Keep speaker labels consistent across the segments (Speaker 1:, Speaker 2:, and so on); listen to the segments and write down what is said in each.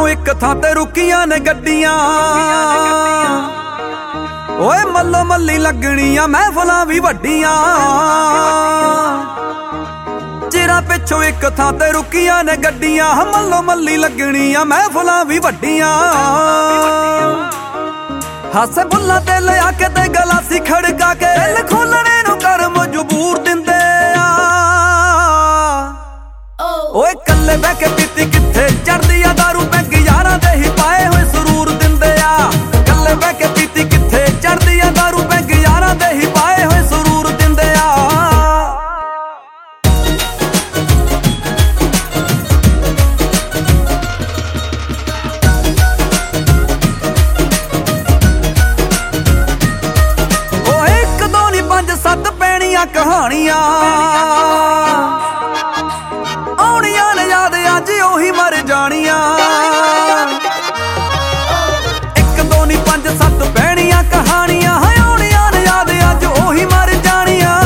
Speaker 1: ਪਿੱਛੋਂ ਇੱਕ ਥਾਂ ਤੇ ਰੁਕੀਆਂ ਨੇ ਗੱਡੀਆਂ। ਓਏ ਮੱਲੋ ਮੱਲੀ ਲੱਗਣੀਆਂ ਮਹਿਫਲਾਂ ਵੀ ਵੱਡੀਆਂ। ਚਿਰਾਂ ਪਿੱਛੋਂ ਇੱਕ ਥਾਂ ਤੇ ਰੁਕੀਆਂ ਨੇ ਗੱਡੀਆਂ। ਮੱਲੋ ਮੱਲੀ ਲੱਗਣੀਆਂ ਮਹਿਫਲਾਂ ਵੀ ਵੱਡੀਆਂ। ਹਾਸੇ ਬੁੱਲਾਂ ਤੇ ਲਿਆ ਕੇ ਤੇ ਗਲਾਸੀ ਖੜਕਾ ਕੇ ਦਿਲ ਖੋਲਣੇ ਨੂੰ ਕਰ ਮਜਬੂਰ ਦਿੰਦੇ ਆ। ਓਏ ਕੱਲੇ ਬਹਿ ਕੇ ਪੀਤੀ ਕਿੱਥੇ ਚੜਦੀ ਆ ਦਾਰੂ ਪੈਗ ਯਾਰਾਂ ਦੇ ਹੀ ਪਾਏ ਹੋਏ ਸਰੂਰ ਦਿੰਦੇ ਆ। ਕੱਲੇ ਬਹਿ ਕੇ ਪੀਤੀ ਕਿੱਥੇ ਚੜਦੀ ਆ ਦਾਰੂ ਪੈਗ ਯਾਰਾਂ ਦੇ ਹੀ ਪਾਏ ਹੋਏ ਸਰੂਰ ਦਿੰਦੇ ਆ। ਓਏ ਇੱਕ ਦੋ ਨੀ ਪੰਜ ਸੱਤ ਪੈਣੀਆਂ ਕਹਾਣੀਆਂ ਆਉਣੀਆਂ ਨੇ ਯਾਦ ਅੱਜ ਉਹੀ ਮਰ ਜਾਣੀਆਂ। ਇੱਕ ਦੋ ਨੀ ਪੰਜ ਸੱਤ ਪੈਣੀਆਂ ਕਹਾਣੀਆਂ ਆਉਣੀਆਂ ਨੇ ਯਾਦ ਅੱਜ ਉਹੀ ਮਰ ਜਾਣੀਆਂ।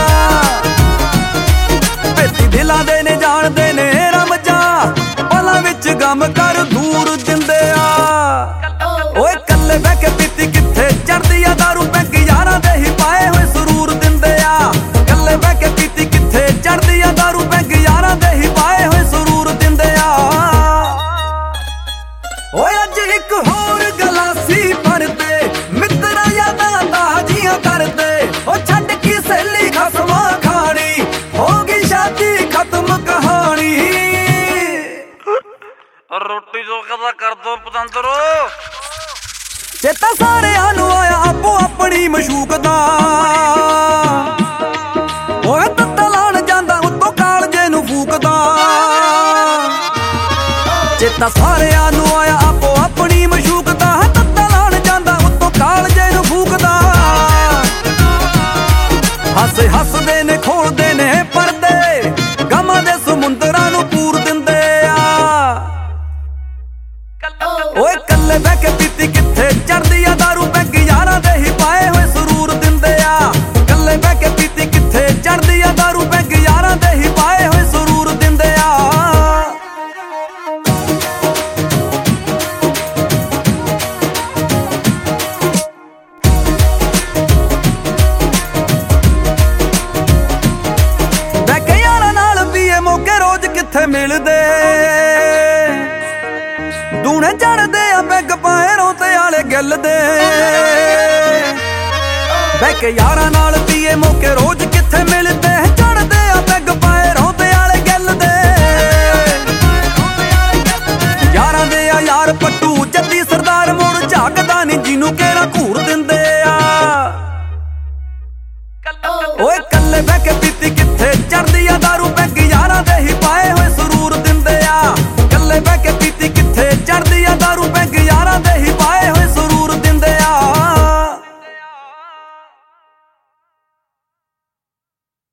Speaker 1: ਭੇਤੀ ਦਿਲਾਂ ਦੇ ਨੇ ਜਾਣਦੇ ਨੇ ਰਮਜਾ ਪਲਾਂ ਵਿੱਚ ਗਮ ਕਰ ਦੂਰ ਦਿੰਦੇ ਆ। ਓਏ ਕੱਲੇ ਬਹਿ ਕੇ ਪੀਤੀ ਕਿੱਥੇ ਚੜਦੀ ਆ ਦਾਰੂ ਪੈਗ ਯਾਰਾਂ ਦੇ ਹੀ ਪਾਏ ਹੋਏ ਸਰੂਰ ਦਿੰਦੇ ਆ। ਕੱਲੇ ਬਹਿ ਕੇ ਪੀਤੀ ਕਿੱਥੇ ਚੜਦੀ ਆ ਦਾਰੂ ਪੈਗ ਯਾਰਾਂ ਦੇ ਹੀ ਪਾਏ ਹੋਏ ਸਰੂਰ ਦਿੰਦੇ ਆ। ਓਏ ਅੱਜ ਇੱਕ ਹੋਰ ਗਲਾਸੀ ਭਰਦੇ ਮਿੱਤਰਾਂ ਯਾਦਾਂ ਤਾਜ਼ੀਆਂ ਕਰਦੇ। ਓ ਛੱਡ ਕੇ ਸਹੇਲੀ ਖਸਮਾਂ ਖਾਣੀ ਹੋ ਗਈ ਸ਼ਾਦੀ ਖਤਮ ਕਹਾਣੀ।
Speaker 2: ਰੋਟੀ ਜੋ ਕਦਾ ਕਰ ਦੋ ਪਤੰਦਰੋ।
Speaker 1: ਚੇਤਾ ਸਾਰਿਆਂ ਨੂੰ ਆਇਆ ਆਪੋ ਆਪਣੀ ਮਸ਼ੂਕ ਦਾ। ਓਏ ਤੱਤਾ ਲਾਣ ਜਾਂਦਾ ਉੱਤੋਂ ਕਾਲਜੇ ਨੂੰ ਫੂਕਦਾ। ਚੇਤਾ ਸਾਰਿਆਂ ਨੂੰ ਆਇਆ ਆਪੋ ਆਪਣੀ ਮਸ਼ੂਕ ਦਾ। ਤੱਤਾ ਲਾਣ ਜਾਂਦਾ ਉੱਤੋਂ ਕਾਲਜੇ ਨੂੰ ਫੂਕਦਾ। ਹੱਸੇ ਹੱਸਦੇ ਨੇ ਖੋਲਦੇ ਨੇ ਪਰਦੇ ਗਮਾਂ ਦੇ ਸਮੁੰਦਰਾਂ ਨੂੰ ਪੂਰ ਦਿੰਦੇ ਆ। ਓਏ ਕੱਲੇ ਬਹਿ ਕੇ ਪੀਤੀ ਕਿੱਥੇ ਚੜਦੀ ਆ ਦਾਰੂ ਪੈਗ ਯਾਰਾਂ ਦੇ ਹੀ ਪਾਏ ਹੋਏ ਸਰੂਰ ਦਿੰਦੇ ਆ। ਕੱਲੇ ਬਹਿ ਕੇ ਪੀਤੀ ਕਿੱਥੇ ਚੜਦੀ ਆ ਦਾਰੂ ਪੈਗ ਯਾਰਾਂ ਦੇ ਹੀ ਪਾਏ ਹੋਏ ਸਰੂਰ ਦਿੰਦੇ ਆ। ਬਹਿ ਕੇ ਯਾਰਾਂ ਨਾਲ ਪੀਏ ਮੌਕੇ ਰੋਜ਼ ਕਿੱਥੇ ਮਿਲਦੇ। ਦੂਣੇ ਚੜਦੇ ਆ ਪੈਗ ਪਾਏ ਰੋਤੇ ਵਾਲੇ ਗਿੱਲ ਦੇ। ਬਹਿ ਕੇ ਯਾਰਾਂ ਨਾਲ ਪੀਏ ਮੌਕੇ ਰੋਜ਼ ਕਿੱਥੇ ਮਿਲਦੇ।